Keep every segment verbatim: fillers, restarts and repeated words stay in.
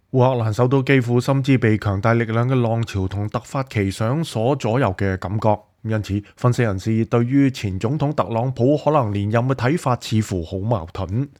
烏克蘭首都基輔深知被強大力量嘅浪潮同突發奇想所左右嘅感覺，因此分析人士對於前總統特朗普可能連任嘅睇法似乎好矛盾。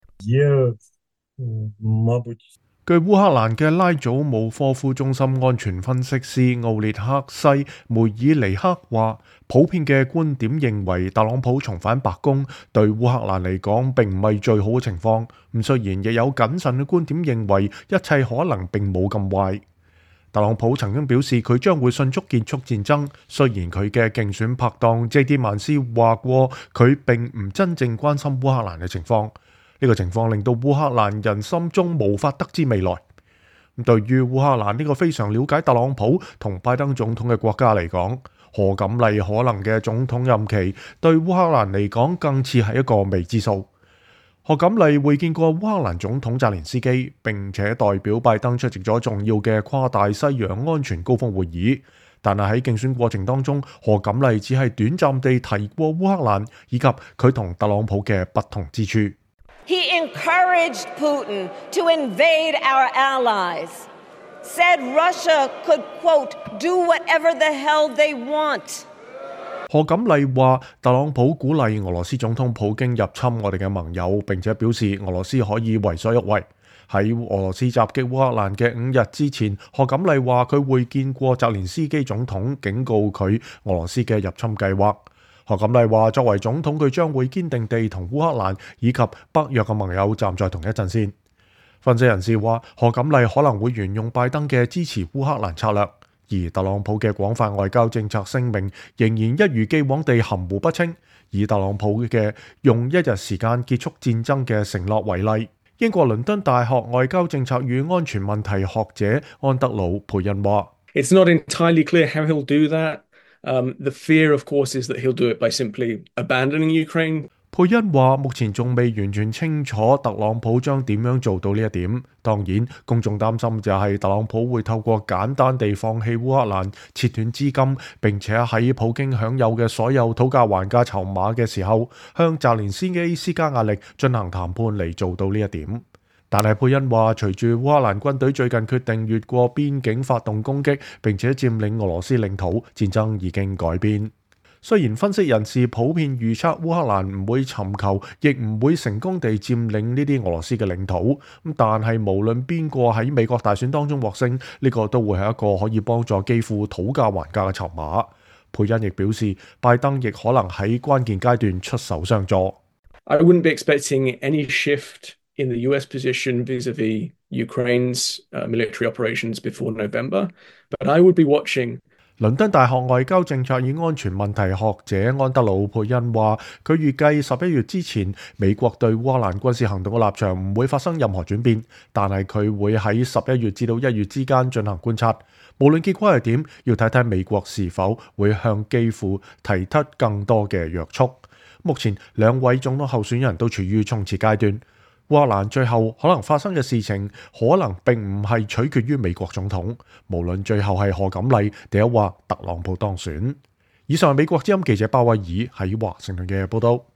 據烏克蘭嘅拉祖姆科夫中心安全分析師奧列克西梅爾尼克話，普遍嘅觀點認為特朗普重返白宮對烏克蘭嚟講並唔係最好嘅情況。咁雖然亦有謹慎嘅觀點認為一切可能並冇咁壞。特朗普曾經表示佢將會迅速結束戰爭，雖然佢嘅競選拍檔 J D 曼斯話過佢並唔真正關心烏克蘭嘅情況。呢個情況令到烏克蘭人心中無法得知未來。對於烏克蘭呢個非常了解特朗普同拜登總統嘅國家嚟講，賀錦麗可能嘅總統任期對烏克蘭嚟講更似係一個未知數。賀錦麗會見過烏克蘭總統澤連斯基，並且代表拜登出席咗重要嘅跨大西洋安全高峰會議。但係喺競選過程當中，賀錦麗只係短暫地提過烏克蘭以及佢同特朗普嘅不同之處。 He encouraged Putin to invade our allies, said Russia could, quote, do whatever the hell they want. 賀錦麗話，特朗普鼓勵俄羅斯總統普京入侵我哋嘅盟友，並且表示俄羅斯可以為所欲為。喺俄羅斯襲擊烏克蘭嘅五日之前，賀錦麗話佢會見過澤連斯基總統，警告佢俄羅斯嘅入侵計劃。賀錦麗話，作為總統，佢將會堅定地同烏克蘭以及北約嘅盟友站在同一陣線。分析人士話，賀錦麗可能會沿用拜登嘅支持烏克蘭策略，而特朗普嘅廣泛外交政策聲明仍然一如既往地含糊不清。以特朗普嘅用一日時間結束戰爭嘅承諾為例，英國倫敦大學外交政策與安全問題學者安德魯培恩話 ：It's not entirely clear how he'll do that. Um, the fear, of course, is that he'll do it by simply abandoning Ukraine. 佩恩話：目前仲未完全清楚特朗普將點樣做到呢一點。當然，公眾擔心就係特朗普會透過簡單地放棄烏克蘭、切斷資金，並且喺普京享有嘅所有討價還價籌碼嘅時候，向澤連斯基施加壓力進行談判嚟做到呢一點。但係佩恩話，隨住烏克蘭軍隊最近決定越過邊境發動攻擊，並且佔領俄羅斯領土，戰爭已經改變。雖然分析人士普遍預測烏克蘭唔會尋求，亦唔會成功地佔領呢啲俄羅斯嘅領土，但係無論邊個喺美國大選當中獲勝，呢個都會係一個可以幫助基輔討價還價嘅籌碼。佩恩亦表示，拜登亦可能喺關鍵階段出手相助。 I wouldn't be expecting any shift in the U S position vis-a-vis Ukraine's uh, military operations before November, but I would be watching. 倫敦大學外交政策與安全問題學者安德魯佩恩話，佢預計十一月之前，美國對烏克蘭軍事行動嘅立場唔會發生任何轉變，但係佢會喺十一月至到一月之間進行觀察。無論結果係點，要睇睇美國是否會向基輔提出更多嘅約束。目前兩位總統候選人都處於衝刺階段。烏克蘭最後可能發生嘅事情，可能並唔係取決於美國總統，無論最後係賀錦麗定係話特朗普當選。以上係美國之音記者鮑威爾喺華盛頓嘅報道。